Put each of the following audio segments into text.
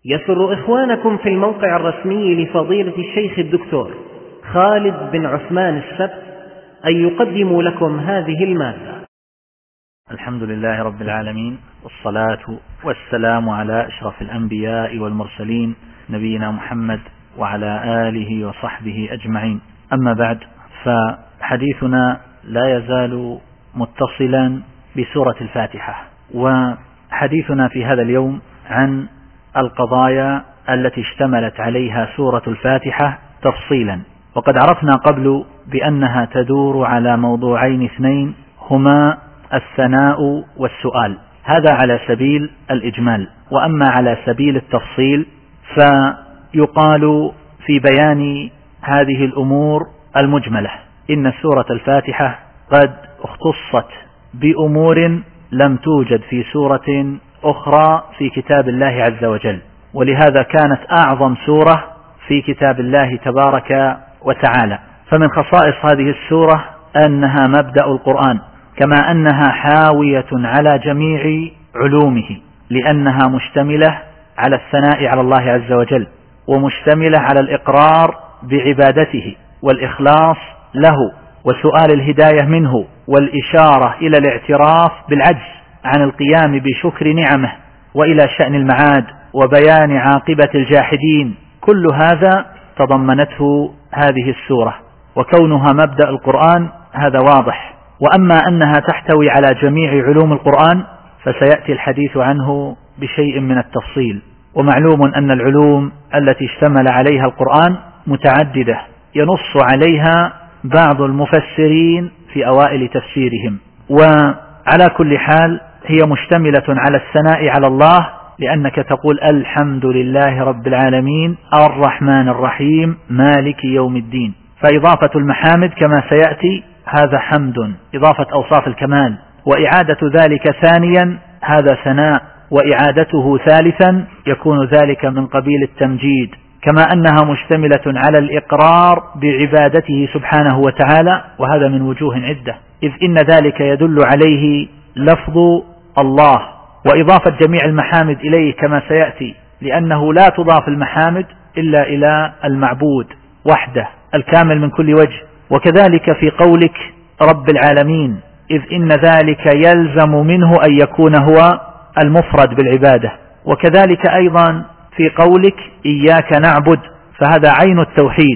يسر إخوانكم في الموقع الرسمي لفضيلة الشيخ الدكتور خالد بن عثمان السبت أن يقدموا لكم هذه المادة. الحمد لله رب العالمين، والصلاة والسلام على أشرف الأنبياء والمرسلين نبينا محمد وعلى آله وصحبه أجمعين. أما بعد، فحديثنا لا يزال متصلا بسورة الفاتحة، وحديثنا في هذا اليوم عن القضايا التي اشتملت عليها سورة الفاتحة تفصيلا. وقد عرفنا قبل بأنها تدور على موضوعين اثنين هما الثناء والسؤال، هذا على سبيل الإجمال. وأما على سبيل التفصيل فيقال في بيان هذه الأمور المجملة إن سورة الفاتحة قد اختصت بأمور لم توجد في سورة أخرى في كتاب الله عز وجل، ولهذا كانت أعظم سورة في كتاب الله تبارك وتعالى. فمن خصائص هذه السورة أنها مبدأ القرآن، كما أنها حاوية على جميع علومه، لأنها مشتملة على الثناء على الله عز وجل، ومشتملة على الإقرار بعبادته والإخلاص له وسؤال الهداية منه، والإشارة إلى الاعتراف بالعجز عن القيام بشكر نعمه، وإلى شأن المعاد وبيان عاقبة الجاحدين. كل هذا تضمنته هذه السورة، وكونها مبدأ القرآن هذا واضح. وأما أنها تحتوي على جميع علوم القرآن فسيأتي الحديث عنه بشيء من التفصيل. ومعلوم أن العلوم التي اشتمل عليها القرآن متعددة ينص عليها بعض المفسرين في أوائل تفسيرهم، وعلى كل حال هي مشتملة على الثناء على الله، لأنك تقول الحمد لله رب العالمين الرحمن الرحيم مالك يوم الدين، فإضافة المحامد كما سيأتي هذا حمد، إضافة أوصاف الكمال، وإعادة ذلك ثانيا هذا ثناء، وإعادته ثالثا يكون ذلك من قبيل التمجيد. كما أنها مشتملة على الإقرار بعبادته سبحانه وتعالى، وهذا من وجوه عدة، إذ إن ذلك يدل عليه لفظ الله، وإضافة جميع المحامد إليه كما سيأتي، لأنه لا تضاف المحامد إلا إلى المعبود وحده الكامل من كل وجه. وكذلك في قولك رب العالمين، إذ إن ذلك يلزم منه أن يكون هو المفرد بالعبادة. وكذلك أيضا في قولك إياك نعبد، فهذا عين التوحيد.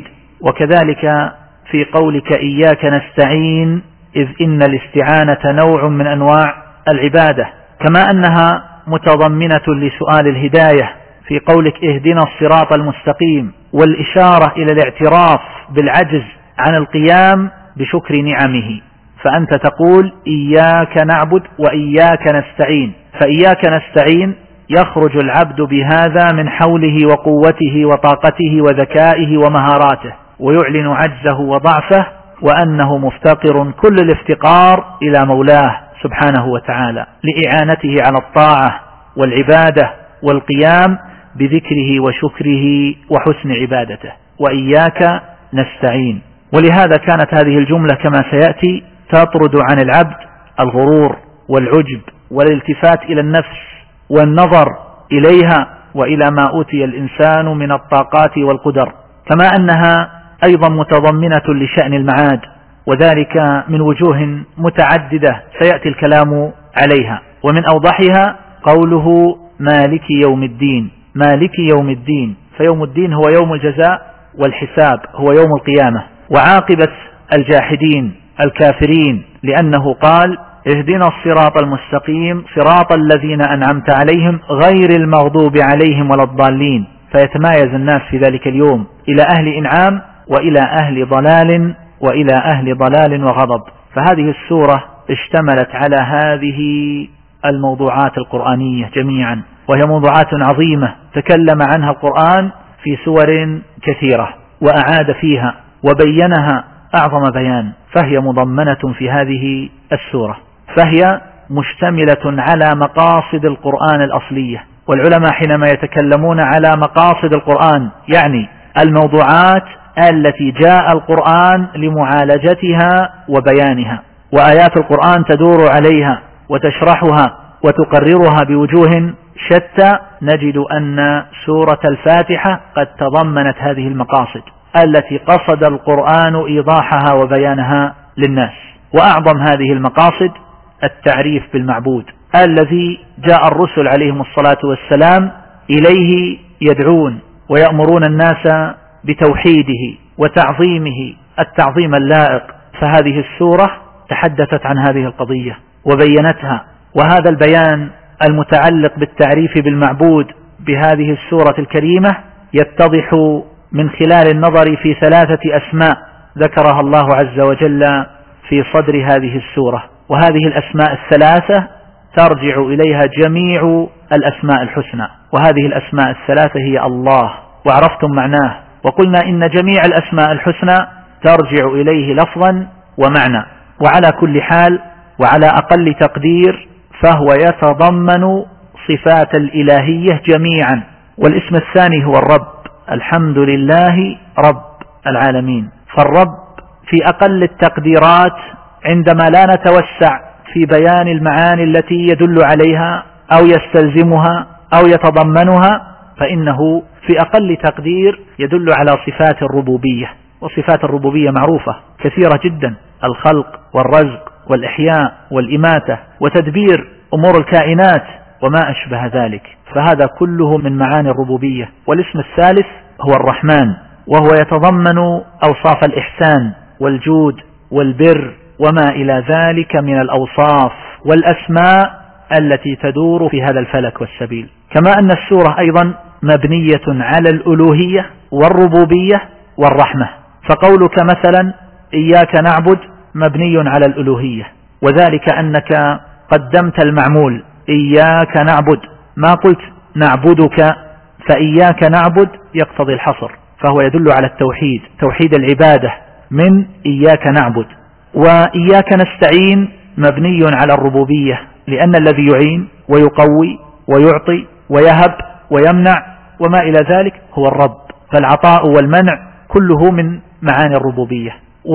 وكذلك في قولك إياك نستعين، إذ إن الاستعانة نوع من أنواع العبادة. كما أنها متضمنة لسؤال الهداية في قولك اهدنا الصراط المستقيم، والإشارة إلى الاعتراف بالعجز عن القيام بشكر نعمه، فأنت تقول إياك نعبد وإياك نستعين. فإياك نستعين يخرج العبد بهذا من حوله وقوته وطاقته وذكائه ومهاراته، ويعلن عجزه وضعفه، وأنه مفتقر كل الافتقار إلى مولاه سبحانه وتعالى لإعانته على الطاعة والعبادة والقيام بذكره وشكره وحسن عبادته. وإياك نستعين. ولهذا كانت هذه الجملة كما سيأتي تطرد عن العبد الغرور والعجب والالتفات إلى النفس والنظر إليها وإلى ما أوتي الإنسان من الطاقات والقدر. كما أنها أيضا متضمنة لشأن المعاد، وذلك من وجوه متعددة سيأتي الكلام عليها. ومن أوضحها قوله مالك يوم الدين، مالك يوم الدين، فيوم الدين هو يوم الجزاء والحساب، هو يوم القيامة. وعاقبة الجاحدين الكافرين، لأنه قال اهدنا الصراط المستقيم صراط الذين أنعمت عليهم غير المغضوب عليهم ولا الضالين، فيتمايز الناس في ذلك اليوم إلى أهل إنعام وإلى أهل ضلال وإلى أهل ضلال وغضب. فهذه السورة اشتملت على هذه الموضوعات القرآنية جميعا، وهي موضوعات عظيمة تكلم عنها القرآن في سور كثيرة، وأعاد فيها وبينها أعظم بيان، فهي مضمنة في هذه السورة، فهي مشتملة على مقاصد القرآن الأصلية. والعلماء حينما يتكلمون على مقاصد القرآن يعني الموضوعات التي جاء القرآن لمعالجتها وبيانها، وآيات القرآن تدور عليها وتشرحها وتقررها بوجوه شتى نجد أن سورة الفاتحة قد تضمنت هذه المقاصد التي قصد القرآن إيضاحها وبيانها للناس. وأعظم هذه المقاصد التعريف بالمعبود الذي جاء الرسل عليهم الصلاة والسلام إليه يدعون ويأمرون الناس بتوحيده وتعظيمه التعظيم اللائق. فهذه السورة تحدثت عن هذه القضية وبينتها، وهذا البيان المتعلق بالتعريف بالمعبود بهذه السورة الكريمة يتضح من خلال النظر في 3 أسماء ذكرها الله عز وجل في صدر هذه السورة، وهذه الأسماء 3 ترجع إليها جميع الأسماء الحسنى، وهذه الأسماء 3 هي الله، وعرفتم معناه، وقلنا إن جميع الأسماء الحسنى ترجع إليه لفظا ومعنى. وعلى كل حال وعلى أقل تقدير فهو يتضمن صفات الإلهية جميعا. والاسم الثاني هو الرب، الحمد لله رب العالمين. فالرب في أقل التقديرات عندما لا نتوسع في بيان المعاني التي يدل عليها أو يستلزمها أو يتضمنها، فإنه في أقل تقدير يدل على صفات الربوبية. وصفات الربوبية معروفة كثيرة جدا: الخلق والرزق والإحياء والإماتة وتدبير أمور الكائنات وما أشبه ذلك، فهذا كله من معاني الربوبية. والاسم الثالث هو الرحمن، وهو يتضمن أوصاف الإحسان والجود والبر وما إلى ذلك من الأوصاف والأسماء التي تدور في هذا الفلك والسبيل. كما أن السورة أيضا مبنية على الألوهية والربوبية والرحمة، فقولك مثلا إياك نعبد مبني على الألوهية، وذلك أنك قدمت المعمول إياك نعبد، ما قلت نعبدك، فإياك نعبد يقتضي الحصر، فهو يدل على التوحيد، توحيد العبادة من إياك نعبد. وإياك نستعين مبني على الربوبية، لأن الذي يعين ويقوي ويعطي ويهب ويمنع وما إلى ذلك هو الرب، فالعطاء والمنع كله من معاني الربوبية.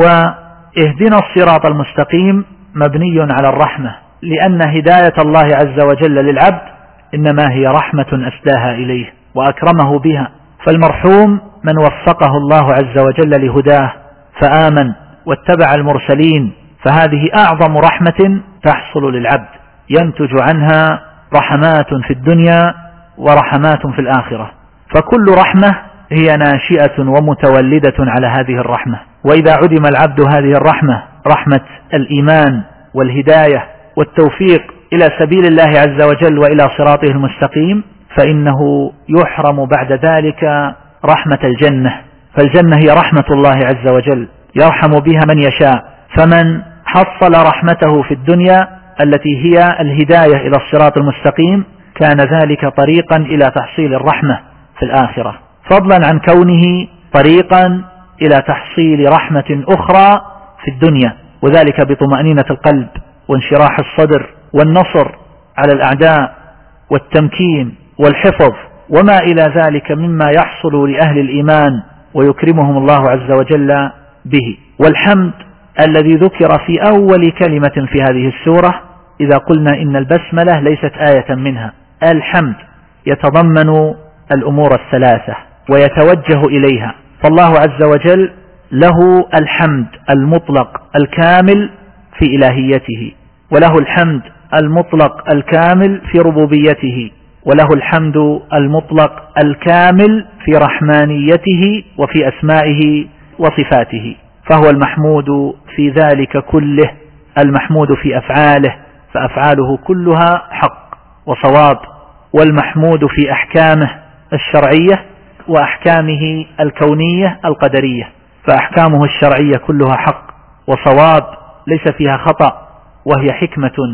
واهدنا الصراط المستقيم مبني على الرحمة، لأن هداية الله عز وجل للعبد إنما هي رحمة أسداها إليه وأكرمه بها، فالمرحوم من وفقه الله عز وجل لهداه فآمن واتبع المرسلين، فهذه أعظم رحمة تحصل للعبد ينتج عنها رحمات في الدنيا ورحمات في الآخرة، فكل رحمة هي ناشئة ومتولدة على هذه الرحمة. وإذا عدم العبد هذه الرحمة، رحمة الإيمان والهداية والتوفيق إلى سبيل الله عز وجل وإلى صراطه المستقيم، فإنه يحرم بعد ذلك رحمة الجنة، فالجنة هي رحمة الله عز وجل يرحم بها من يشاء، فمن حصل رحمته في الدنيا التي هي الهداية إلى الصراط المستقيم كان ذلك طريقا إلى تحصيل الرحمة في الآخرة، فضلا عن كونه طريقا إلى تحصيل رحمة أخرى في الدنيا، وذلك بطمأنينة القلب وانشراح الصدر والنصر على الأعداء والتمكين والحفظ وما إلى ذلك مما يحصل لأهل الإيمان ويكرمهم الله عز وجل به. والحمد الذي ذكر في أول كلمة في هذه السورة، إذا قلنا إن البسملة ليست آية منها، الحمد يتضمن الأمور 3 ويتوجه إليها، فالله عز وجل له الحمد المطلق الكامل في إلهيته، وله الحمد المطلق الكامل في ربوبيته، وله الحمد المطلق الكامل في رحمانيته وفي أسمائه وصفاته، فهو المحمود في ذلك كله، المحمود في أفعاله فأفعاله كلها حق وصواب، والمحمود في أحكامه الشرعية وأحكامه الكونية القدرية، فأحكامه الشرعية كلها حق وصواب ليس فيها خطأ، وهي حكمة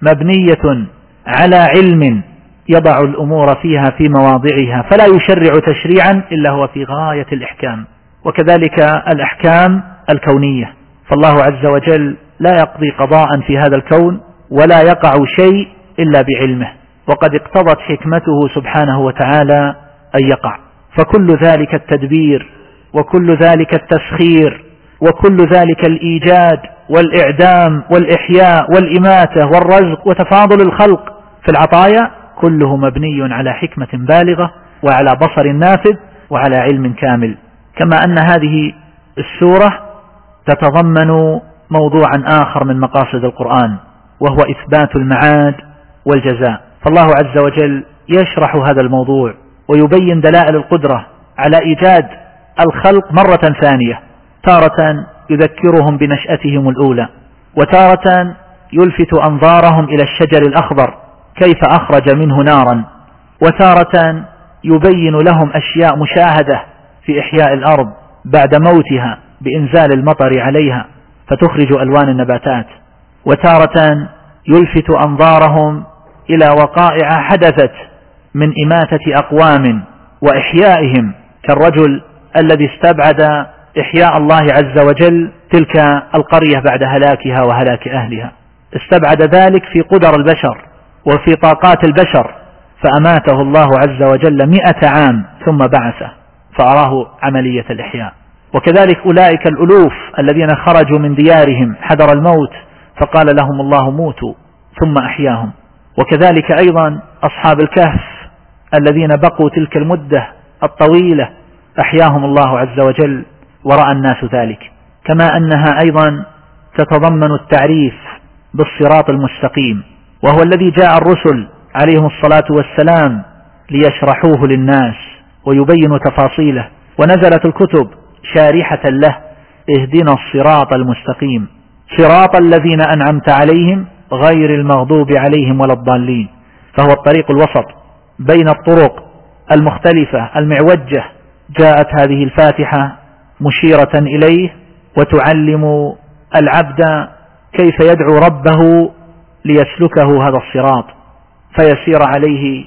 مبنية على علم يضع الأمور فيها في مواضعها، فلا يشرع تشريعا إلا هو في غاية الإحكام. وكذلك الأحكام الكونية، فالله عز وجل لا يقضي قضاء في هذا الكون ولا يقع شيء إلا بعلمه، وقد اقتضت حكمته سبحانه وتعالى أن يقع، فكل ذلك التدبير وكل ذلك التسخير وكل ذلك الإيجاد والإعدام والإحياء والإماتة والرزق وتفاضل الخلق في العطايا كله مبني على حكمة بالغة وعلى بصر نافذ وعلى علم كامل. كما أن هذه السورة تتضمن موضوعا آخر من مقاصد القرآن، وهو إثبات المعاد والجزاء. فالله عز وجل يشرح هذا الموضوع ويبين دلائل القدرة على إيجاد الخلق مرة ثانية، تارة يذكرهم بنشأتهم الأولى، وتارة يلفت أنظارهم إلى الشجر الأخضر كيف أخرج منه نارا، وتارة يبين لهم أشياء مشاهدة في إحياء الأرض بعد موتها بإنزال المطر عليها فتخرج ألوان النباتات، وتارة يلفت أنظارهم إلى وقائع حدثت من إماتة أقوام وإحيائهم، كالرجل الذي استبعد إحياء الله عز وجل تلك القرية بعد هلاكها وهلاك أهلها، استبعد ذلك في قدر البشر وفي طاقات البشر، فأماته الله عز وجل 100 عام ثم بعثه فأراه عملية الإحياء. وكذلك أولئك الألوف الذين خرجوا من ديارهم حذر الموت فقال لهم الله موتوا ثم أحياهم. وكذلك أيضا أصحاب الكهف الذين بقوا تلك المدة الطويلة أحياهم الله عز وجل ورأى الناس ذلك. كما أنها أيضا تتضمن التعريف بالصراط المستقيم، وهو الذي جاء الرسل عليهم الصلاة والسلام ليشرحوه للناس ويبينوا تفاصيله، ونزلت الكتب شارحة له: اهدنا الصراط المستقيم صراط الذين أنعمت عليهم غير المغضوب عليهم ولا الضالين. فهو الطريق الوسط بين الطرق المختلفة المعوجة. جاءت هذه الفاتحة مشيرة إليه وتعلم العبد كيف يدعو ربه ليسلكه هذا الصراط فيسير عليه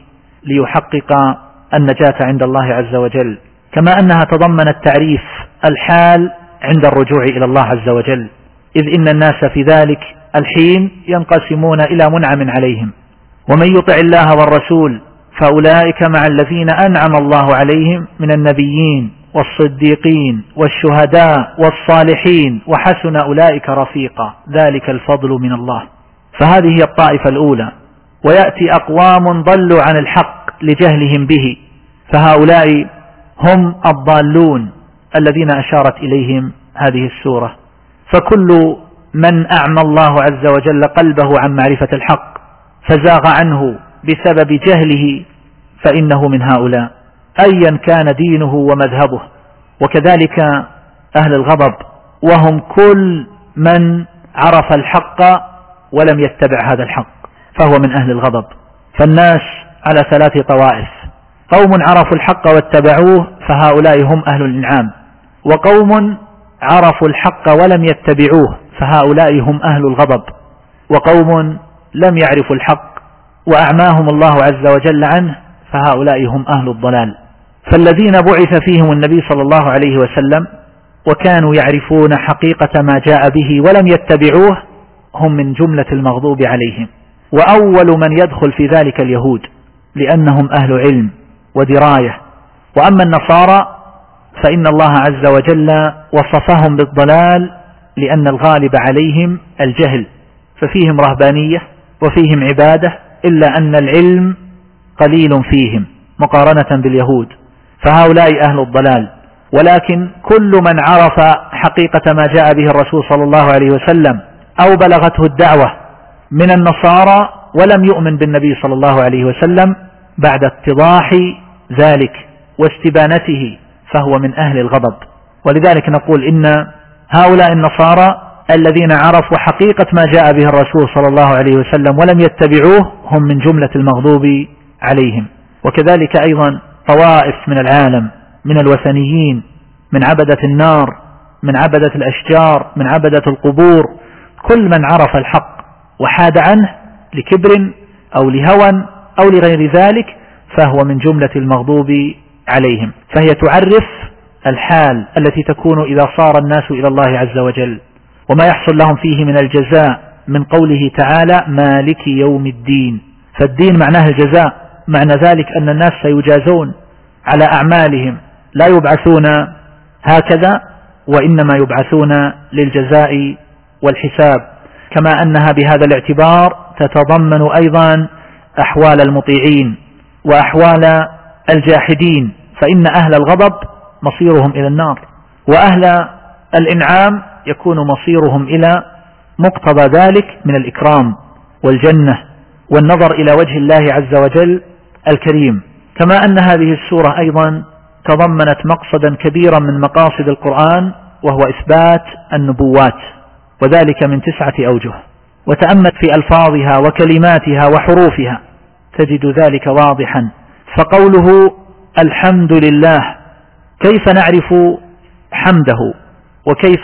ليحقق النجاة عند الله عز وجل. كما أنها تضمنت تعريف الحال عند الرجوع إلى الله عز وجل، إذ إن الناس في ذلك الحين ينقسمون إلى منعم عليهم، ومن يطع الله والرسول فأولئك مع الذين أنعم الله عليهم من النبيين والصديقين والشهداء والصالحين وحسن أولئك رفيقا ذلك الفضل من الله. فهذه هي الطائفة الأولى. ويأتي أقوام ضلوا عن الحق لجهلهم به، فهؤلاء هم الضالون الذين أشارت إليهم هذه السورة. فكل من أعمى الله عز وجل قلبه عن معرفة الحق فزاغ عنه بسبب جهله فإنه من هؤلاء أيا كان دينه ومذهبه. وكذلك أهل الغضب، وهم كل من عرف الحق ولم يتبع هذا الحق فهو من أهل الغضب. فالناس على 3 طوائف: قوم عرفوا الحق واتبعوه فهؤلاء هم أهل الإنعام، وقوم عرفوا الحق ولم يتبعوه فهؤلاء هم أهل الغضب، وقوم لم يعرفوا الحق وأعماهم الله عز وجل عنه فهؤلاء هم أهل الضلال. فالذين بعث فيهم النبي صلى الله عليه وسلم وكانوا يعرفون حقيقة ما جاء به ولم يتبعوه هم من جملة المغضوب عليهم، وأول من يدخل في ذلك اليهود لأنهم أهل علم ودراية. وأما النصارى فإن الله عز وجل وصفهم بالضلال لأن الغالب عليهم الجهل، ففيهم رهبانية وفيهم عبادة، إلا أن العلم قليل فيهم مقارنة باليهود، فهؤلاء أهل الضلال. ولكن كل من عرف حقيقة ما جاء به الرسول صلى الله عليه وسلم أو بلغته الدعوة من النصارى ولم يؤمن بالنبي صلى الله عليه وسلم بعد اتضاح ذلك واستبانته فهو من أهل الغضب. ولذلك نقول إن هؤلاء النصارى الذين عرفوا حقيقة ما جاء به الرسول صلى الله عليه وسلم ولم يتبعوه هم من جملة المغضوب عليهم. وكذلك أيضا طوائف من العالم من الوثنيين، من عبدة النار، من عبدة الأشجار، من عبدة القبور، كل من عرف الحق وحاد عنه لكبر أو لهوى أو لغير ذلك فهو من جملة المغضوب عليهم. فهي تعرف الحال التي تكون إذا صار الناس إلى الله عز وجل وما يحصل لهم فيه من الجزاء، من قوله تعالى مالك يوم الدين. فالدين معناه الجزاء، معنى ذلك أن الناس سيجازون على أعمالهم، لا يبعثون هكذا وإنما يبعثون للجزاء والحساب. كما أنها بهذا الاعتبار تتضمن أيضا أحوال المطيعين وأحوال الجاحدين، فإن أهل الغضب مصيرهم إلى النار، وأهل الإنعام يكون مصيرهم إلى مقتضى ذلك من الإكرام والجنة والنظر إلى وجه الله عز وجل الكريم. كما أن هذه السورة أيضا تضمنت مقصدا كبيرا من مقاصد القرآن، وهو إثبات النبوات، وذلك من 9 أوجه. وتأمل في ألفاظها وكلماتها وحروفها تجد ذلك واضحا. فقوله الحمد لله، كيف نعرف حمده وكيف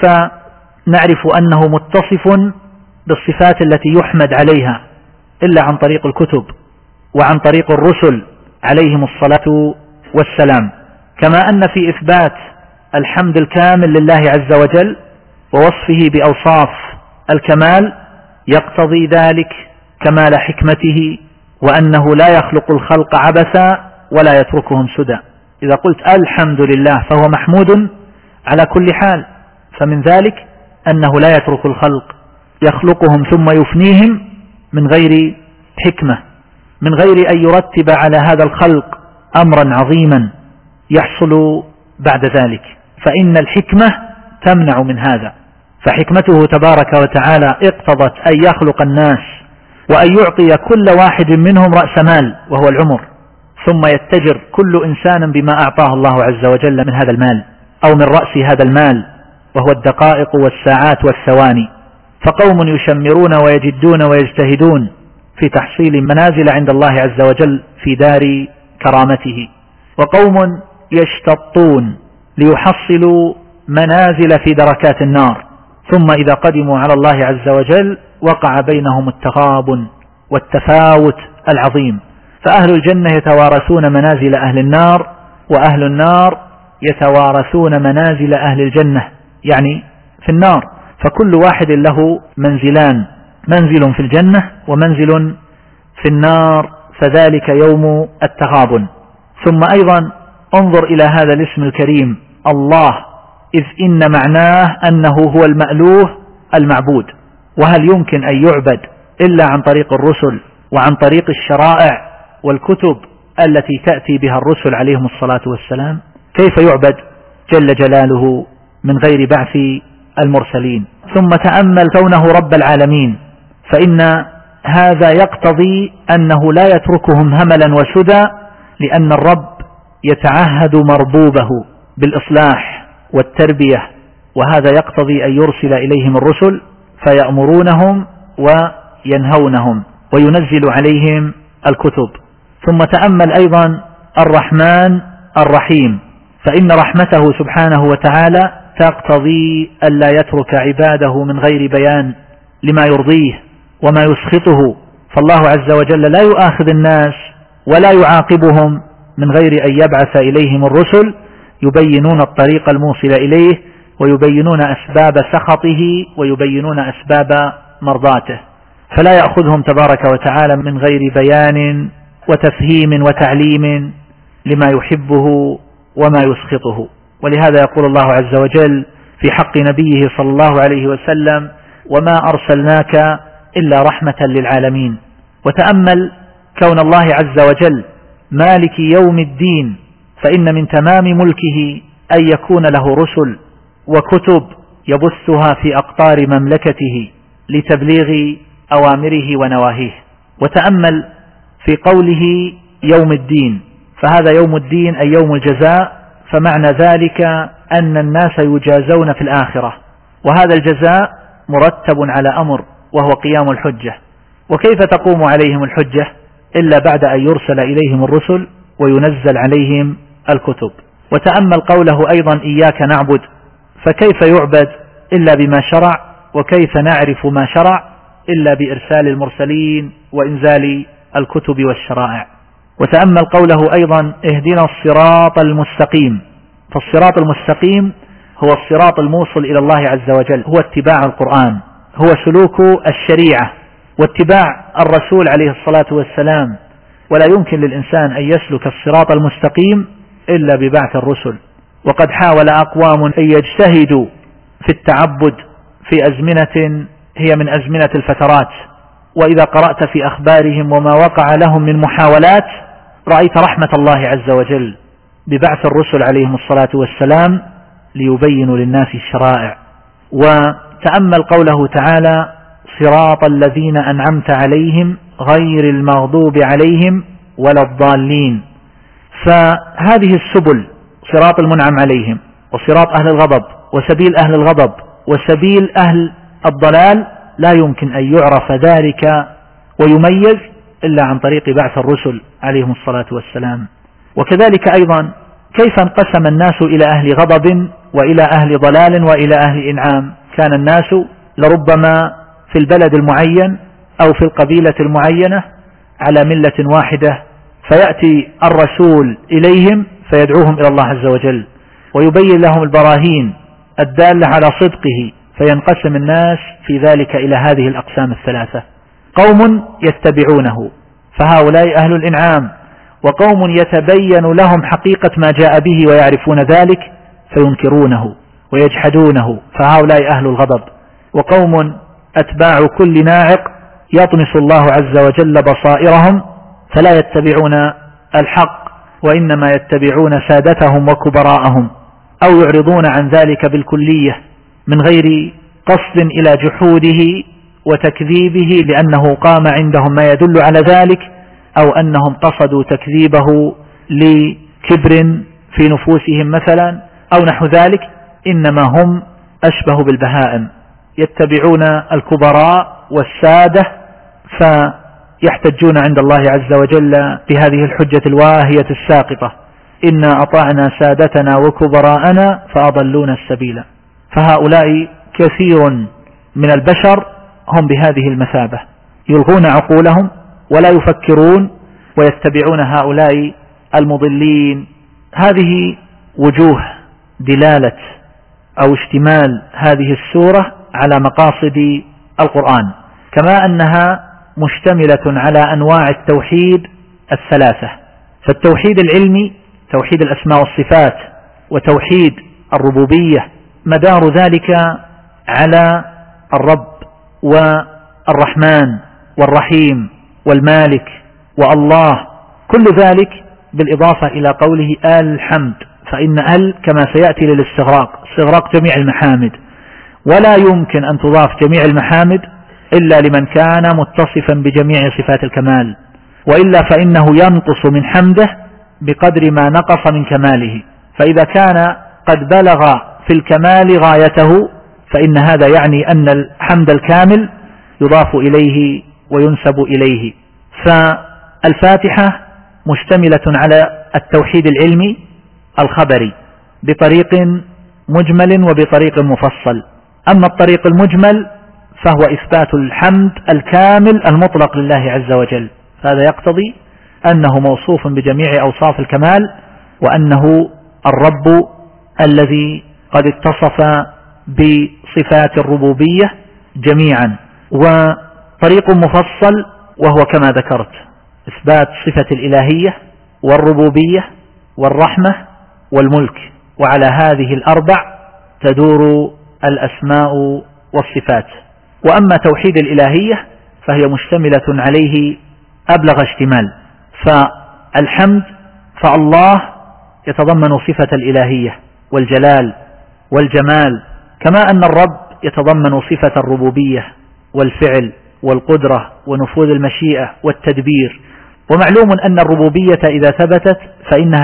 نعرف أنه متصف بالصفات التي يحمد عليها إلا عن طريق الكتب وعن طريق الرسل عليهم الصلاة والسلام. كما أن في إثبات الحمد الكامل لله عز وجل ووصفه بأوصاف الكمال يقتضي ذلك كمال حكمته، وأنه لا يخلق الخلق عبثا ولا يتركهم سدى. إذا قلت الحمد لله فهو محمود على كل حال، فمن ذلك أنه لا يترك الخلق، يخلقهم ثم يفنيهم من غير حكمة، من غير أن يرتب على هذا الخلق أمرا عظيما يحصل بعد ذلك، فإن الحكمة تمنع من هذا. فحكمته تبارك وتعالى اقتضت أن يخلق الناس وأن يعطي كل واحد منهم رأس مال وهو العمر، ثم يتجر كل إنسان بما أعطاه الله عز وجل من هذا المال أو من رأس هذا المال، وهو الدقائق والساعات والثواني. فقوم يشمرون ويجدون ويجتهدون في تحصيل منازل عند الله عز وجل في دار كرامته، وقوم يشتطون ليحصلوا منازل في دركات النار، ثم إذا قدموا على الله عز وجل وقع بينهم التغابن والتفاوت العظيم. فأهل الجنة يتوارثون منازل أهل النار، وأهل النار يتوارثون منازل أهل الجنة، يعني في النار. فكل واحد له منزلان، منزل في الجنة ومنزل في النار، فذلك يوم التغابن. ثم أيضا انظر إلى هذا الاسم الكريم الله، إذ إن معناه أنه هو المألوه المعبود، وهل يمكن أن يعبد إلا عن طريق الرسل وعن طريق الشرائع والكتب التي تأتي بها الرسل عليهم الصلاة والسلام؟ كيف يعبد جل جلاله من غير بعث المرسلين؟ ثم تأمل كونه رب العالمين، فإن هذا يقتضي أنه لا يتركهم هملا وسدى، لأن الرب يتعهد مربوبه بالإصلاح والتربية، وهذا يقتضي أن يرسل إليهم الرسل فيأمرونهم وينهونهم وينزل عليهم الكتب. ثم تأمل أيضا الرحمن الرحيم، فإن رحمته سبحانه وتعالى تقتضي ألا يترك عباده من غير بيان لما يرضيه وما يسخطه. فالله عز وجل لا يؤاخذ الناس ولا يعاقبهم من غير أن يبعث إليهم الرسل يبينون الطريق الموصل إليه، ويبينون أسباب سخطه، ويبينون أسباب مرضاته. فلا يأخذهم تبارك وتعالى من غير بيان وتفهيم وتعليم لما يحبه وما يسخطه. ولهذا يقول الله عز وجل في حق نبيه صلى الله عليه وسلم: وما أرسلناك إلا رحمة للعالمين. وتأمل كون الله عز وجل مالك يوم الدين، فإن من تمام ملكه أن يكون له رسل وكتب يبثها في أقطار مملكته لتبليغ أوامره ونواهيه. وتأمل في قوله يوم الدين، فهذا يوم الدين أي يوم الجزاء، فمعنى ذلك أن الناس يجازون في الآخرة، وهذا الجزاء مرتب على أمر وهو قيام الحجة. وكيف تقوم عليهم الحجة إلا بعد أن يرسل إليهم الرسل وينزل عليهم الكتب. وتأمل قوله أيضا إياك نعبد، فكيف يعبد إلا بما شرع، وكيف نعرف ما شرع إلا بإرسال المرسلين وإنزال الكتب والشرائع. وتأمل قوله أيضا اهدنا الصراط المستقيم، فالصراط المستقيم هو الصراط الموصل إلى الله عز وجل، هو اتباع القرآن، هو سلوك الشريعة واتباع الرسول عليه الصلاة والسلام. ولا يمكن للإنسان أن يسلك الصراط المستقيم إلا ببعث الرسل. وقد حاول أقوام أن يجتهدوا في التعبد في أزمنة هي من أزمنة الفترات وإذا قرأت في أخبارهم وما وقع لهم من محاولات رأيت رحمة الله عز وجل ببعث الرسل عليهم الصلاة والسلام ليبينوا للناس الشرائع. وتأمل قوله تعالى: صراط الذين أنعمت عليهم غير المغضوب عليهم ولا الضالين. فهذه السبل، صراط المنعم عليهم، وصراط أهل الغضب، وسبيل أهل الغضب، وسبيل أهل الضلال، لا يمكن أن يعرف ذلك ويميز إلا عن طريق بعث الرسل عليهم الصلاة والسلام. وكذلك أيضا كيف انقسم الناس إلى أهل غضب وإلى أهل ضلال وإلى أهل إنعام؟ كان الناس لربما في البلد المعين أو في القبيلة المعينة على ملة واحدة، فيأتي الرسول إليهم فيدعوهم إلى الله عز وجل ويبين لهم البراهين الدالة على صدقه، فينقسم الناس في ذلك إلى هذه الأقسام الثلاثة: قوم يتبعونه فهؤلاء أهل الإنعام، وقوم يتبين لهم حقيقة ما جاء به ويعرفون ذلك فينكرونه ويجحدونه فهؤلاء أهل الغضب، وقوم أتباع كل ناعق يطمس الله عز وجل بصائرهم فلا يتبعون الحق وإنما يتبعون سادتهم وكبراءهم، أو يعرضون عن ذلك بالكلية من غير قصد إلى جحوده وتكذيبه لأنه قام عندهم ما يدل على ذلك، أو أنهم قصدوا تكذيبه لكبر في نفوسهم مثلا أو نحو ذلك، إنما هم أشبه بالبهائم يتبعون الكبراء والسادة، فيحتجون عند الله عز وجل بهذه الحجة الواهية الساقطة: إنا أطعنا سادتنا وكبراءنا فأضلونا السبيل. فهؤلاء كثير من البشر هم بهذه المثابة، يلغون عقولهم ولا يفكرون ويتبعون هؤلاء المضلين. هذه وجوه دلالة أو اشتمال هذه السورة على مقاصد القرآن، كما أنها مشتملة على أنواع التوحيد الثلاثة: فالتوحيد العلمي توحيد الأسماء والصفات، وتوحيد الربوبية مدار ذلك على الرب والرحمن والرحيم والمالك والله، كل ذلك بالإضافة إلى قوله الحمد، فإن كما سيأتي للاستغراق، استغراق جميع المحامد، ولا يمكن أن تضاف جميع المحامد إلا لمن كان متصفا بجميع صفات الكمال، وإلا فإنه ينقص من حمده بقدر ما نقص من كماله، فإذا كان قد بلغ في الكمال غايته فإن هذا يعني أن الحمد الكامل يضاف إليه وينسب إليه. فالفاتحة مشتملة على التوحيد العلمي الخبري بطريق مجمل وبطريق مفصل. أما الطريق المجمل فهو إثبات الحمد الكامل المطلق لله عز وجل، فهذا يقتضي أنه موصوف بجميع أوصاف الكمال، وأنه الرب الذي قد اتصف بصفات الربوبية جميعا. وطريق مفصل وهو كما ذكرت إثبات صفة الإلهية والربوبية والرحمة والملك، وعلى هذه الأربع تدور الأسماء والصفات. وأما توحيد الإلهية فهي مشتملة عليه أبلغ اشتمال، فالحمد فالله يتضمن صفة الإلهية والجلال والجمال، كما أن الرب يتضمن صفة الربوبية والفعل والقدرة ونفوذ المشيئة والتدبير. ومعلوم أن الربوبية إذا ثبتت فإنها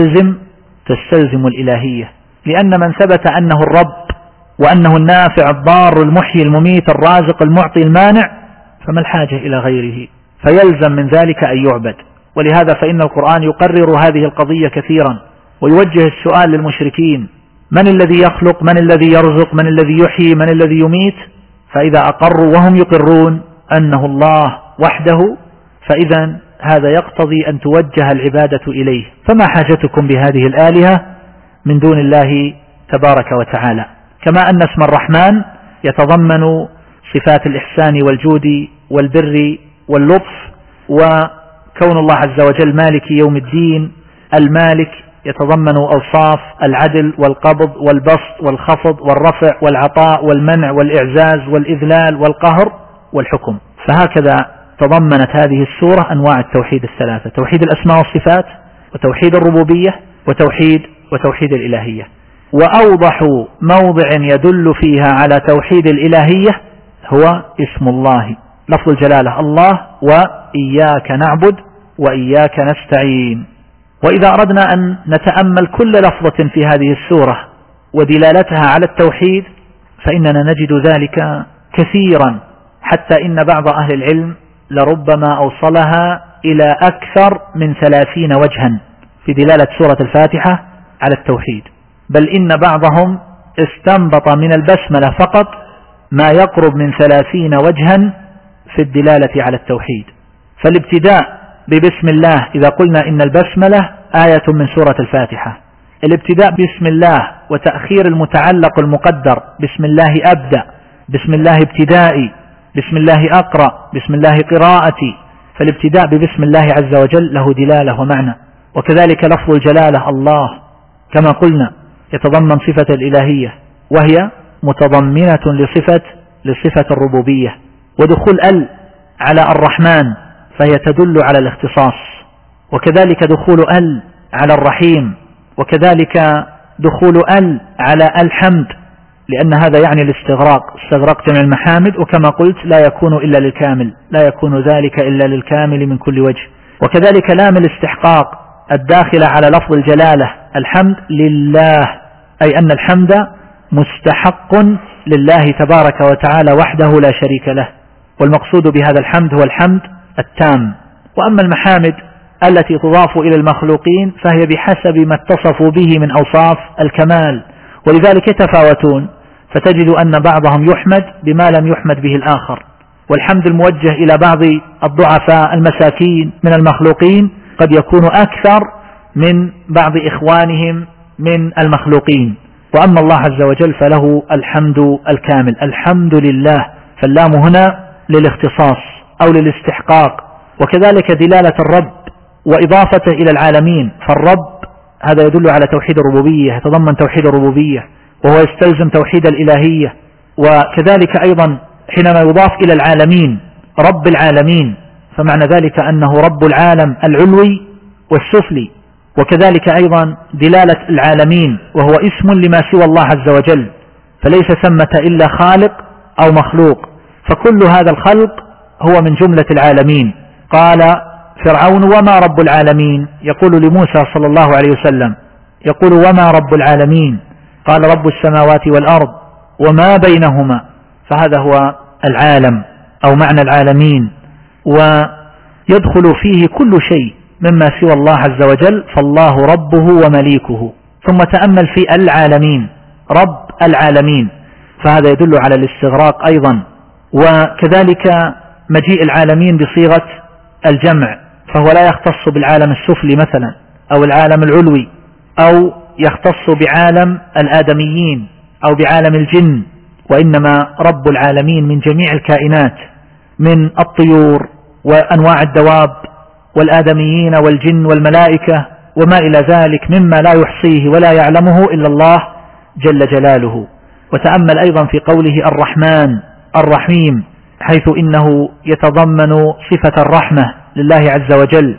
تستلزم الإلهية، لأن من ثبت أنه الرب وأنه النافع الضار المحيي المميت الرازق المعطي المانع فما الحاجة إلى غيره، فيلزم من ذلك أن يعبد. ولهذا فإن القرآن يقرر هذه القضية كثيرا ويوجه السؤال للمشركين: من الذي يخلق؟ من الذي يرزق؟ من الذي يحيي؟ من الذي يميت؟ فإذا أقروا وهم يقرون أنه الله وحده فإذا هذا يقتضي أن توجه العبادة إليه، فما حاجتكم بهذه الآلهة من دون الله تبارك وتعالى. كما أن اسم الرحمن يتضمن صفات الإحسان والجود والبر واللطف، وكون الله عز وجل مالك يوم الدين المالك يتضمن أوصاف العدل والقبض والبسط والخفض والرفع والعطاء والمنع والإعزاز والإذلال والقهر والحكم. فهكذا تضمنت هذه السورة أنواع التوحيد الثلاثة: توحيد الأسماء والصفات، وتوحيد الربوبية، وتوحيد الإلهية. وأوضح موضع يدل فيها على توحيد الإلهية هو اسم الله، لفظ الجلالة الله، وإياك نعبد وإياك نستعين. وإذا أردنا أن نتأمل كل لفظة في هذه السورة ودلالتها على التوحيد فإننا نجد ذلك كثيرا، حتى إن بعض أهل العلم لربما أوصلها إلى أكثر من 30 وجها في دلالة سورة الفاتحة على التوحيد، بل إن بعضهم استنبط من البسملة فقط ما يقرب من 30 وجها في الدلالة على التوحيد. فالابتداء ببسم الله، إذا قلنا إن البسملة آية من سورة الفاتحة، الابتداء بسم الله وتأخير المتعلق المقدر، بسم الله أبدأ، بسم الله ابتدائي، بسم الله أقرأ، بسم الله قراءتي، فالابتداء ببسم الله عز وجل له دلالة ومعنى. وكذلك لفظ الجلالة الله كما قلنا يتضمن صفة الإلهية وهي متضمنة لصفة الربوبية. ودخول ال على الرحمن فهي تدل على الاختصاص، وكذلك دخول ال على الرحيم، وكذلك دخول ال على الحمد، لأن هذا يعني الاستغراق، استغرقت من المحامد، وكما قلت لا يكون إلا للكامل، لا يكون ذلك إلا للكامل من كل وجه. وكذلك لام الاستحقاق الداخلة على لفظ الجلالة الحمد لله، أي أن الحمد مستحق لله تبارك وتعالى وحده لا شريك له، والمقصود بهذا الحمد هو الحمد التام. وأما المحامد التي تضاف إلى المخلوقين فهي بحسب ما اتصفوا به من أوصاف الكمال، ولذلك يتفاوتون، فتجد أن بعضهم يحمد بما لم يحمد به الآخر، والحمد الموجه إلى بعض الضعفاء المساكين من المخلوقين قد يكون أكثر من بعض إخوانهم من المخلوقين. وأما الله عز وجل فله الحمد الكامل، الحمد لله، فاللام هنا للاختصاص أو للاستحقاق. وكذلك دلالة الرب وإضافته إلى العالمين، فالرب هذا يدل على توحيد الربوبية، يتضمن توحيد الربوبية وهو يستلزم توحيد الإلهية. وكذلك أيضا حينما يضاف إلى العالمين رب العالمين فمعنى ذلك أنه رب العالم العلوي والسفلي. وكذلك أيضا دلالة العالمين وهو اسم لما سوى الله عز وجل، فليس ثمة إلا خالق أو مخلوق، فكل هذا الخلق هو من جملة العالمين. قال فرعون وما رب العالمين، يقول لموسى صلى الله عليه وسلم، يقول وما رب العالمين، قال رب السماوات والأرض وما بينهما، فهذا هو العالم أو معنى العالمين، ويدخل فيه كل شيء مما سوى الله عز وجل، فالله ربه ومليكه. ثم تأمل في العالمين، رب العالمين، فهذا يدل على الاستغراق أيضا. وكذلك مجيء العالمين بصيغة الجمع، فهو لا يختص بالعالم السفلي مثلا أو العالم العلوي، أو يختص بعالم الآدميين أو بعالم الجن، وإنما رب العالمين من جميع الكائنات، من الطيور وأنواع الدواب والآدميين والجن والملائكة وما إلى ذلك مما لا يحصيه ولا يعلمه إلا الله جل جلاله. وتأمل أيضا في قوله الرحمن الرحيم، حيث إنه يتضمن صفة الرحمة لله عز وجل.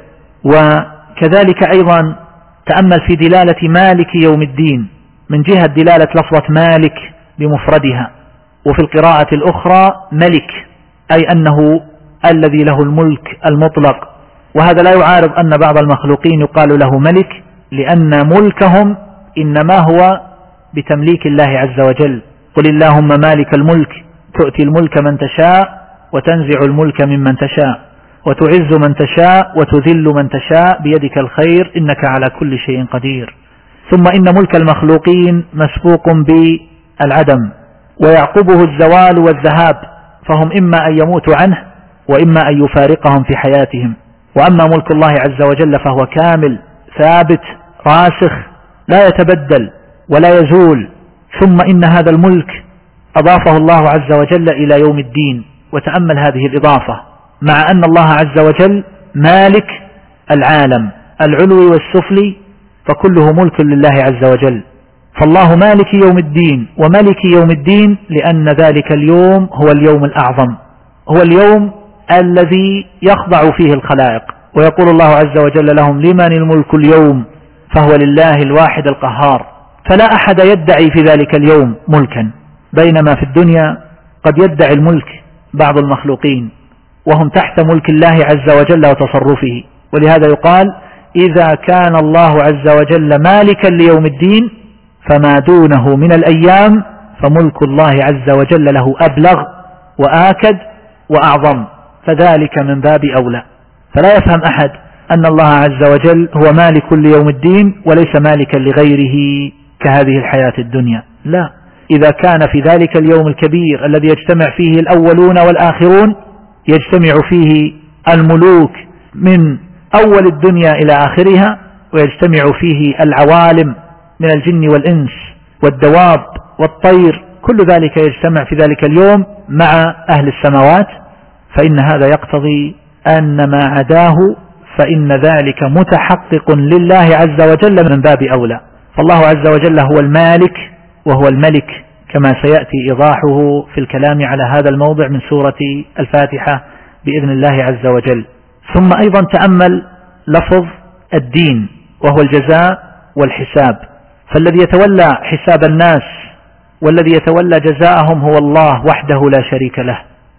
وكذلك أيضا تأمل في دلالة مالك يوم الدين، من جهة دلالة لفظة مالك بمفردها، وفي القراءة الأخرى ملك، أي أنه الذي له الملك المطلق. وهذا لا يعارض أن بعض المخلوقين يقال له ملك، لأن ملكهم إنما هو بتمليك الله عز وجل. قل اللهم مالك الملك تؤتي الملك من تشاء وتنزع الملك ممن تشاء وتعز من تشاء وتذل من تشاء بيدك الخير إنك على كل شيء قدير. ثم إن ملك المخلوقين مسبوق بالعدم ويعقبه الزوال والذهاب، فهم إما أن يموتوا عنه وإما أن يفارقهم في حياتهم. وأما ملك الله عز وجل فهو كامل ثابت راسخ لا يتبدل ولا يزول. ثم إن هذا الملك أضافه الله عز وجل إلى يوم الدين، وتأمل هذه الإضافة، مع أن الله عز وجل مالك العالم العلوي والسفلي فكله ملك لله عز وجل، فالله مالك يوم الدين. وملك يوم الدين لأن ذلك اليوم هو اليوم الأعظم، هو اليوم الذي يخضع فيه الخلائق، ويقول الله عز وجل لهم: لمن الملك اليوم؟ فهو لله الواحد القهار. فلا أحد يدعي في ذلك اليوم ملكا، بينما في الدنيا قد يدعي الملك بعض المخلوقين وهم تحت ملك الله عز وجل وتصرفه. ولهذا يقال: إذا كان الله عز وجل مالكا ليوم الدين فما دونه من الأيام فملك الله عز وجل له أبلغ وآكد وأعظم، فذلك من باب أولى. فلا يفهم أحد أن الله عز وجل هو مالك ليوم الدين وليس مالكا لغيره كهذه الحياة الدنيا، لا. إذا كان في ذلك اليوم الكبير الذي يجتمع فيه الأولون والآخرون، يجتمع فيه الملوك من أول الدنيا إلى آخرها، ويجتمع فيه العوالم من الجن والإنس والدواب والطير، كل ذلك يجتمع في ذلك اليوم مع أهل السماوات، فإن هذا يقتضي أن ما عداه فإن ذلك متحقق لله عز وجل من باب أولى. فالله عز وجل هو المالك وهو الملك، كما سيأتي إيضاحه في الكلام على هذا الموضع من سورة الفاتحة بإذن الله عز وجل. ثم أيضا تأمل لفظ الدين، وهو الجزاء والحساب، فالذي يتولى حساب الناس والذي يتولى جزاءهم هو الله وحده لا شريك له.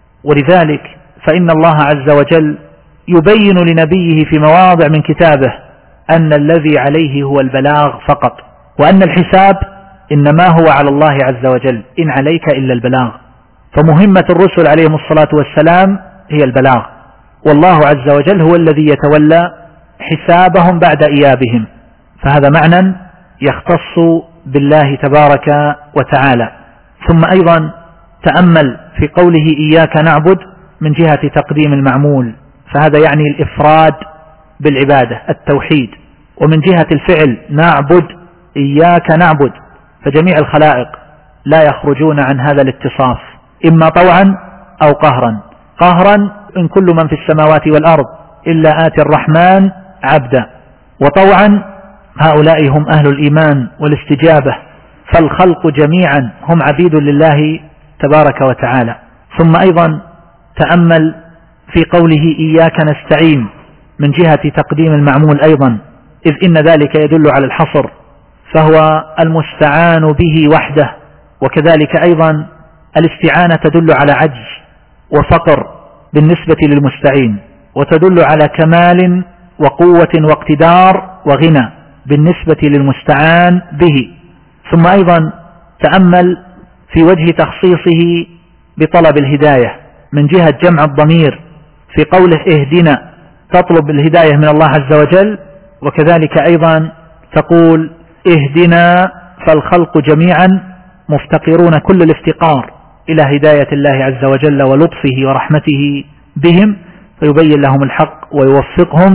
ولذلك فإن الله عز وجل يبين لنبيه في مواضع من كتابه أن الذي عليه هو البلاغ فقط، وأن الحساب إنما هو على الله عز وجل، إن عليك إلا البلاغ. فمهمة الرسل عليهم الصلاة والسلام هي البلاغ، والله عز وجل هو الذي يتولى حسابهم بعد إيابهم، فهذا معنى يختص بالله تبارك وتعالى. ثم أيضا تأمل في قوله إياك نعبد من جهة تقديم المعمول، فهذا يعني الإفراد بالعبادة، التوحيد. ومن جهة الفعل نعبد، إياك نعبد، فجميع الخلائق لا يخرجون عن هذا الاتصاف، إما طوعا أو قهرا. قهرا إن كل من في السماوات والأرض إلا آتي الرحمن عبدا، وطوعا هؤلاء هم أهل الإيمان والاستجابة، فالخلق جميعا هم عبيد لله تبارك وتعالى. ثم أيضا تأمل في قوله إياك نستعين من جهة تقديم المعمول أيضا، إذ إن ذلك يدل على الحصر، فهو المستعان به وحده. وكذلك أيضا الاستعانة تدل على عجز وفقر بالنسبة للمستعين، وتدل على كمال وقوة واقتدار وغنى بالنسبة للمستعان به. ثم أيضا تأمل في وجه تخصيصه بطلب الهداية من جهة جمع الضمير في قوله اهدنا، تطلب الهداية من الله عز وجل، وكذلك أيضا تقول اهدنا، فالخلق جميعا مفتقرون كل الافتقار إلى هداية الله عز وجل ولطفه ورحمته بهم، فيبين لهم الحق ويوفقهم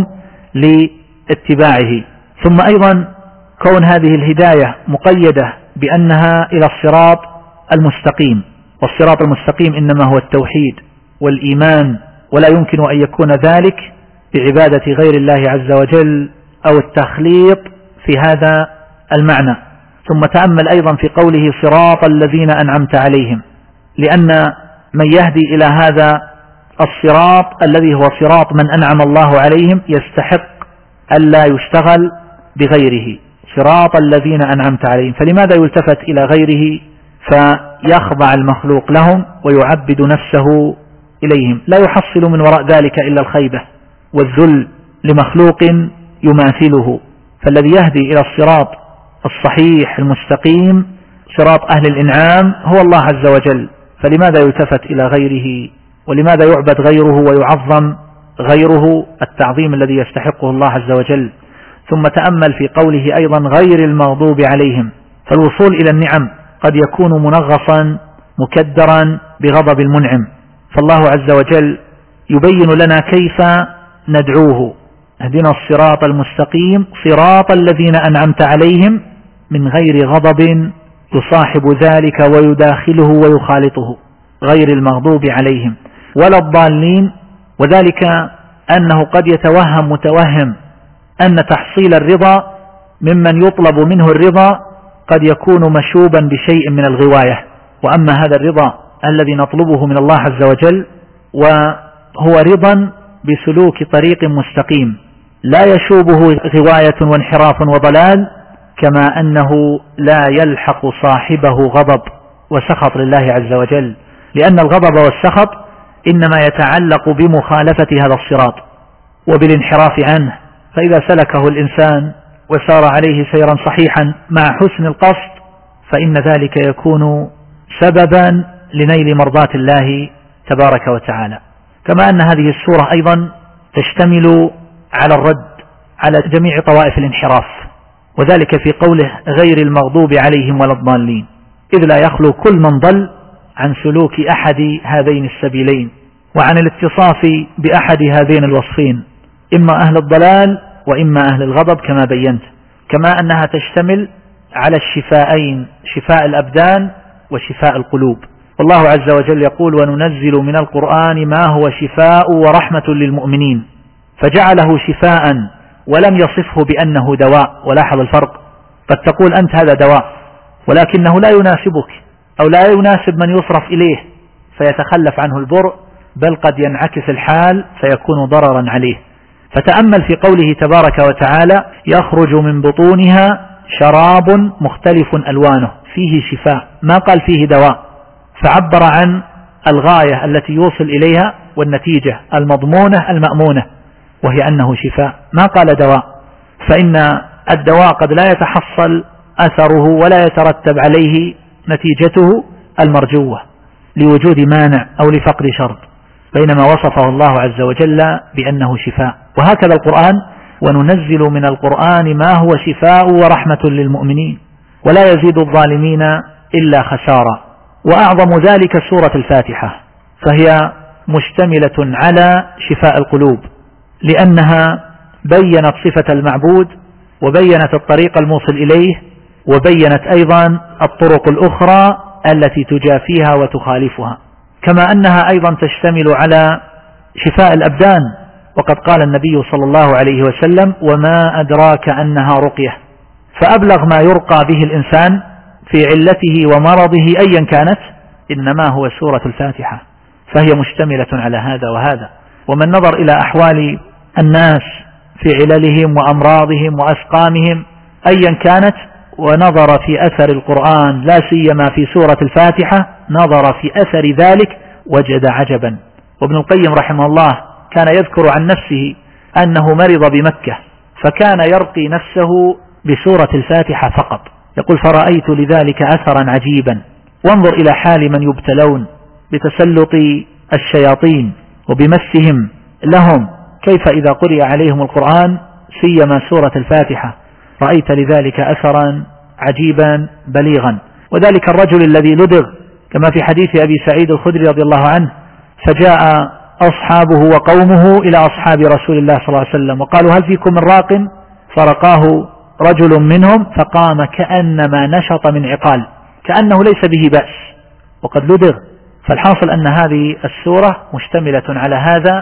لاتباعه. ثم أيضا كون هذه الهداية مقيدة بأنها إلى الصراط المستقيم، والصراط المستقيم إنما هو التوحيد والإيمان، ولا يمكن أن يكون ذلك بعبادة غير الله عز وجل أو التخليط في هذا المعنى. ثم تأمل أيضا في قوله صراط الذين أنعمت عليهم، لأن من يهدي إلى هذا الصراط الذي هو صراط من أنعم الله عليهم يستحق ألا يشتغل بغيره، صراط الذين أنعمت عليهم. فلماذا يلتفت إلى غيره فيخضع المخلوق لهم ويعبد نفسه إليهم؟ لا يحصل من وراء ذلك إلا الخيبة والذل لمخلوق يماثله. فالذي يهدي إلى الصراط الصحيح المستقيم صراط أهل الإنعام هو الله عز وجل، فلماذا يلتفت إلى غيره؟ ولماذا يعبد غيره ويعظم غيره التعظيم الذي يستحقه الله عز وجل؟ ثم تأمل في قوله أيضا غير المغضوب عليهم، فالوصول إلى النعم قد يكون منغصا مكدرا بغضب المنعم، فالله عز وجل يبين لنا كيف ندعوه: اهدنا الصراط المستقيم صراط الذين أنعمت عليهم من غير غضب يصاحب ذلك ويداخله ويخالطه، غير المغضوب عليهم ولا الضالين. وذلك أنه قد يتوهم متوهم أن تحصيل الرضا ممن يطلب منه الرضا قد يكون مشوبا بشيء من الغواية، وأما هذا الرضا الذي نطلبه من الله عز وجل هو رضا بسلوك طريق مستقيم لا يشوبه غواية وانحراف وضلال، كما أنه لا يلحق صاحبه غضب وسخط لله عز وجل، لأن الغضب والسخط إنما يتعلق بمخالفة هذا الصراط وبالانحراف عنه. فإذا سلكه الإنسان وسار عليه سيرا صحيحا مع حسن القصد فإن ذلك يكون سببا لنيل مرضاة الله تبارك وتعالى. كما أن هذه السورة أيضا تشتمل على الرد على جميع طوائف الانحراف، وذلك في قوله غير المغضوب عليهم ولا الضالين، إذ لا يخلو كل من ضل عن سلوك أحد هذين السبيلين وعن الاتصاف بأحد هذين الوصفين، إما أهل الضلال وإما أهل الغضب كما بينت. كما أنها تشتمل على الشفاءين، شفاء الأبدان وشفاء القلوب. والله عز وجل يقول وننزل من القرآن ما هو شفاء ورحمة للمؤمنين، فجعله شفاء ولم يصفه بأنه دواء. ولاحظ الفرق، قد تقول أنت هذا دواء ولكنه لا يناسبك أو لا يناسب من يصرف إليه فيتخلف عنه البرء، بل قد ينعكس الحال فيكون ضررا عليه. فتأمل في قوله تبارك وتعالى يخرج من بطونها شراب مختلف ألوانه، فيه شفاء، ما قال فيه دواء، فعبر عن الغاية التي يوصل إليها والنتيجة المضمونة المأمونة، وهي أنه شفاء، ما قال دواء. فإن الدواء قد لا يتحصل أثره ولا يترتب عليه نتيجته المرجوة لوجود مانع أو لفقد شرط، بينما وصفه الله عز وجل بأنه شفاء. وهكذا القرآن وننزل من القرآن ما هو شفاء ورحمة للمؤمنين ولا يزيد الظالمين إلا خسارا. وأعظم ذلك سورة الفاتحة، فهي مشتملة على شفاء القلوب، لأنها بينت صفة المعبود وبينت الطريق الموصل إليه وبينت أيضا الطرق الأخرى التي تجافيها وتخالفها. كما أنها أيضا تشتمل على شفاء الأبدان، وقد قال النبي صلى الله عليه وسلم وما أدراك أنها رقية، فأبلغ ما يرقى به الإنسان في علته ومرضه أيا كانت إنما هو سورة الفاتحة، فهي مشتملة على هذا وهذا. ومن نظر إلى أحوال الناس في عللهم وأمراضهم وأسقامهم أيا كانت ونظر في أثر القرآن لا سيما في سورة الفاتحة، نظر في أثر ذلك وجد عجبا. وابن القيم رحمه الله كان يذكر عن نفسه أنه مرض بمكة فكان يرقي نفسه بسورة الفاتحة فقط، يقول فرأيت لذلك أثرا عجيبا. وانظر إلى حال من يبتلون بتسلط الشياطين وبمسهم لهم، كيف إذا قرئ عليهم القرآن سيما سورة الفاتحة، رأيت لذلك أثرا عجيبا بليغا. وذلك الرجل الذي لدغ كما في حديث أبي سعيد الخدري رضي الله عنه، فجاء أصحابه وقومه إلى أصحاب رسول الله صلى الله عليه وسلم وقالوا هل فيكم من راق؟ فرقاه رجل منهم فقام كأنما نشط من عقال، كأنه ليس به بأس وقد لدغ. فالحاصل أن هذه السورة مشتملة على هذا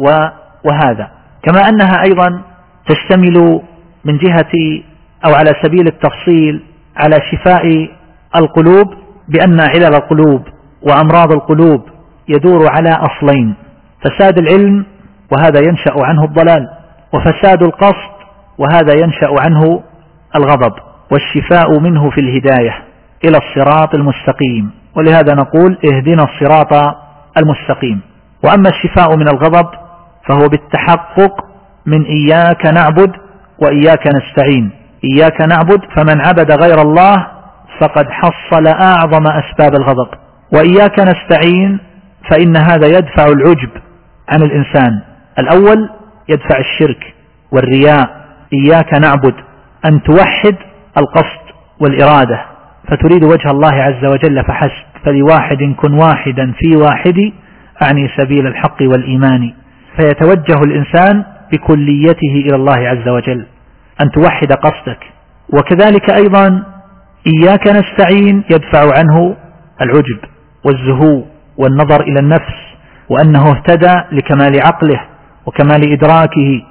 وهذا. كما أنها أيضا تشتمل من جهة أو على سبيل التفصيل على شفاء القلوب، بأن علل القلوب وأمراض القلوب يدور على أصلين: فساد العلم وهذا ينشأ عنه الضلال، وفساد القصد وهذا ينشأ عنه الغضب، والشفاء منه في الهداية إلى الصراط المستقيم. ولهذا نقول اهدنا الصراط المستقيم. وأما الشفاء من الغضب فهو بالتحقق من إياك نعبد وإياك نستعين. إياك نعبد فمن عبد غير الله فقد حصل أعظم أسباب الغضب، وإياك نستعين فإن هذا يدفع العجب عن الإنسان. الأول يدفع الشرك والرياء، إياك نعبد أن توحد القصد والإرادة فتريد وجه الله عز وجل فحسب، فلواحد كن واحدا في واحد أعني سبيل الحق والإيمان، فيتوجه الإنسان بكليته إلى الله عز وجل أن توحد قصدك. وكذلك أيضا إياك نستعين يدفع عنه العجب والزهو والنظر إلى النفس وأنه اهتدى لكمال عقله وكمال إدراكه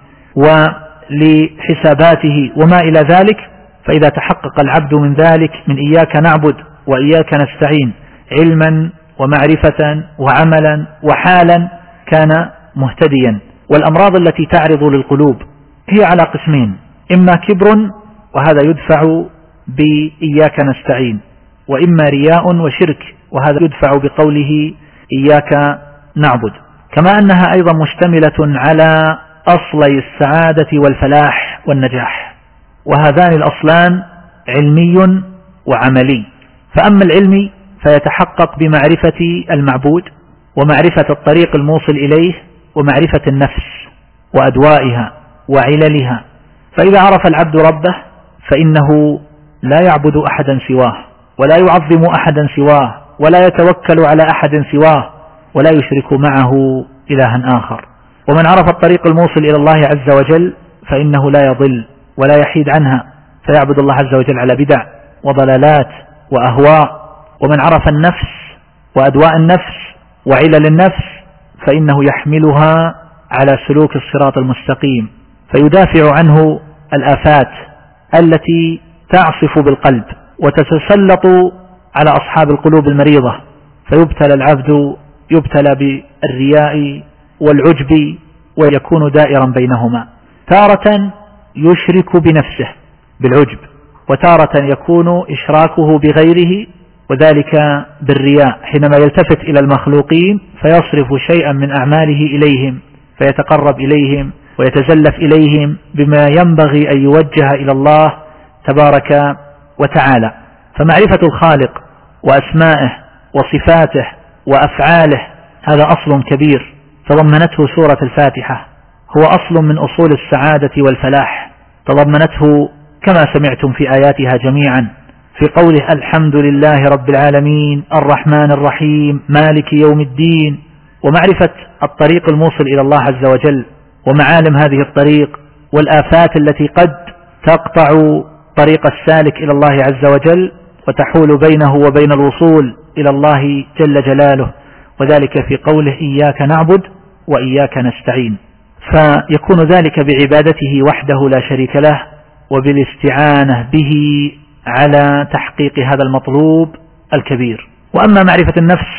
ولحساباته وما إلى ذلك. فإذا تحقق العبد من ذلك من إياك نعبد وإياك نستعين علما ومعرفة وعملا وحالا كان مهتديا. والأمراض التي تعرض للقلوب هي على قسمين: إما كبر وهذا يدفع بإياك نستعين، وإما رياء وشرك وهذا يدفع بقوله إياك نعبد. كما أنها أيضا مشتملة على أصلي السعادة والفلاح والنجاح، وهذان الأصلان علمي وعملي. فأما العلمي فيتحقق بمعرفة المعبود ومعرفة الطريق الموصل إليه ومعرفة النفس وأدوائها وعللها. فإذا عرف العبد ربه فإنه لا يعبد أحدا سواه، ولا يعظم أحدا سواه، ولا يتوكل على أحد سواه، ولا يشرك معه إلها آخر. ومن عرف الطريق الموصل إلى الله عز وجل فإنه لا يضل ولا يحيد عنها، فيعبد الله عز وجل على بدع وضلالات وأهواء. ومن عرف النفس وأدواء النفس وعلل النفس فإنه يحملها على سلوك الصراط المستقيم، فيدافع عنه الآفات التي تعصف بالقلب وتتسلط على أصحاب القلوب المريضة، فيبتلى العبد يبتلى بالرياء والعجب ويكون دائرا بينهما. تارة يشرك بنفسه بالعجب، وتارة يكون إشراكه بغيره، وذلك بالرياء حينما يلتفت إلى المخلوقين فيصرف شيئا من أعماله إليهم، فيتقرب إليهم ويتزلف إليهم بما ينبغي أن يوجه إلى الله تبارك وتعالى. فمعرفة الخالق وأسمائه وصفاته وأفعاله هذا أصل كبير تضمنته سورة الفاتحة، هو أصل من أصول السعادة والفلاح، تضمنته كما سمعتم في آياتها جميعا في قوله الحمد لله رب العالمين الرحمن الرحيم مالك يوم الدين. ومعرفة الطريق الموصل إلى الله عز وجل ومعالم هذه الطريق والآفات التي قد تقطع طريق السالك إلى الله عز وجل وتحول بينه وبين الوصول إلى الله جل جلاله، وذلك في قوله إياك نعبد وإياك نستعين. فيكون ذلك بعبادته وحده لا شريك له وبالاستعانة به على تحقيق هذا المطلوب الكبير. وأما معرفة النفس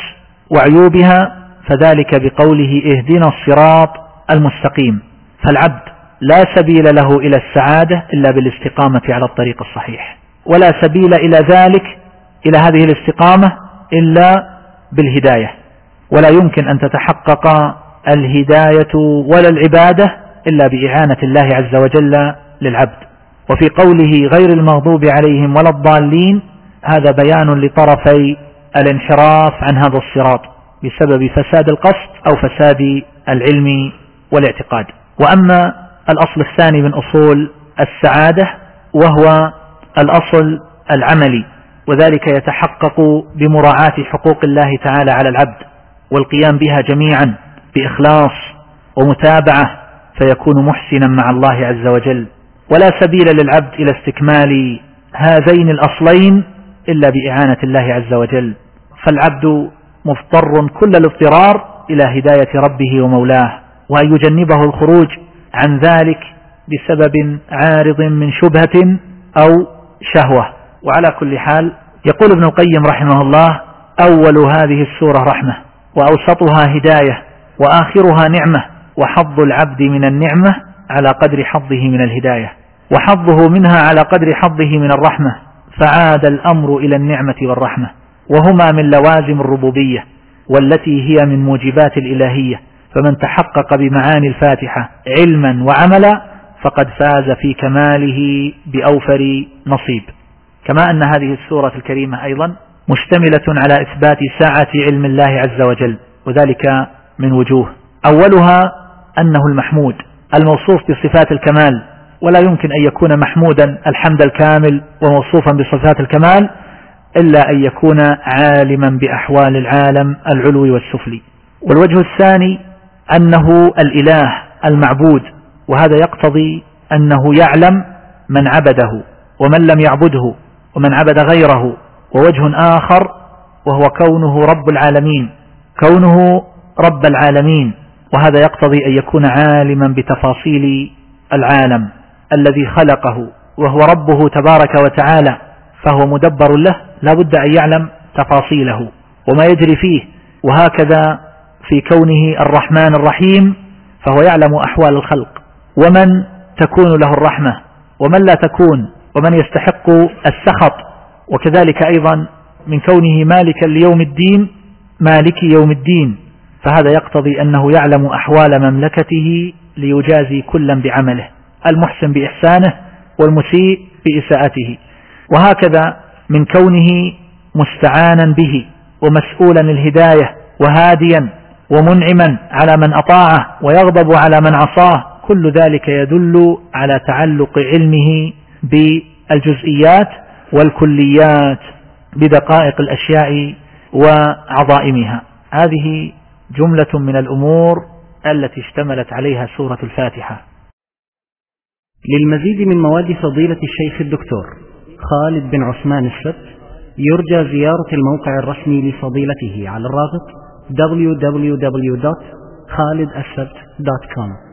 وعيوبها فذلك بقوله اهدنا الصراط المستقيم. فالعبد لا سبيل له إلى السعادة إلا بالاستقامة على الطريق الصحيح، ولا سبيل إلى ذلك إلى هذه الاستقامة إلا بالهداية، ولا يمكن أن تتحقق الهداية ولا العبادة إلا بإعانة الله عز وجل للعبد. وفي قوله غير المغضوب عليهم ولا الضالين هذا بيان لطرفي الانحراف عن هذا الصراط بسبب فساد القصد أو فساد العلم والاعتقاد. وأما الأصل الثاني من أصول السعادة وهو الأصل العملي، وذلك يتحقق بمراعاة حقوق الله تعالى على العبد والقيام بها جميعا بإخلاص ومتابعة، فيكون محسنا مع الله عز وجل. ولا سبيل للعبد إلى استكمال هذين الأصلين إلا بإعانة الله عز وجل، فالعبد مضطر كل الاضطرار إلى هداية ربه ومولاه، وأن يجنبه الخروج عن ذلك بسبب عارض من شبهة أو شهوة. وعلى كل حال يقول ابن القيم رحمه الله أول هذه السورة رحمة، وأوسطها هداية، وآخرها نعمة، وحظ العبد من النعمة على قدر حظه من الهداية، وحظه منها على قدر حظه من الرحمة، فعاد الأمر إلى النعمة والرحمة، وهما من لوازم الربوبية والتي هي من موجبات الإلهية. فمن تحقق بمعاني الفاتحة علما وعملا فقد فاز في كماله بأوفر نصيب. كما أن هذه السورة الكريمة أيضا مشتملة على إثبات سعة علم الله عز وجل، وذلك من وجوه. أولها أنه المحمود الموصوف بصفات الكمال، ولا يمكن أن يكون محمودا الحمد الكامل وموصوفا بصفات الكمال إلا أن يكون عالما بأحوال العالم العلوي والسفلي. والوجه الثاني أنه الإله المعبود، وهذا يقتضي أنه يعلم من عبده ومن لم يعبده ومن عبد غيره. ووجه آخر وهو كونه رب العالمين، كونه رب العالمين، وهذا يقتضي أن يكون عالما بتفاصيل العالم الذي خلقه، وهو ربه تبارك وتعالى، فهو مدبر له، لا بد أن يعلم تفاصيله وما يجري فيه. وهكذا في كونه الرحمن الرحيم فهو يعلم أحوال الخلق ومن تكون له الرحمة ومن لا تكون، ومن يستحق السخط، وكذلك أيضا من كونه مالكا ليوم الدين مالك يوم الدين، فهذا يقتضي أنه يعلم أحوال مملكته ليجازي كلا بعمله، المحسن بإحسانه والمسيء بإساءته. وهكذا من كونه مستعانا به ومسؤولا الهداية وهاديا ومنعما على من أطاعه ويغضب على من عصاه، كل ذلك يدل على تعلق علمه بالجزئيات والكليات بدقائق الأشياء وعظائمها. هذه جملة من الأمور التي اشتملت عليها سورة الفاتحة. للمزيد من مواد فضيلة الشيخ الدكتور خالد بن عثمان السبت يرجى زيارة الموقع الرسمي لفضيلته على الرابط www.khalidassabt.com.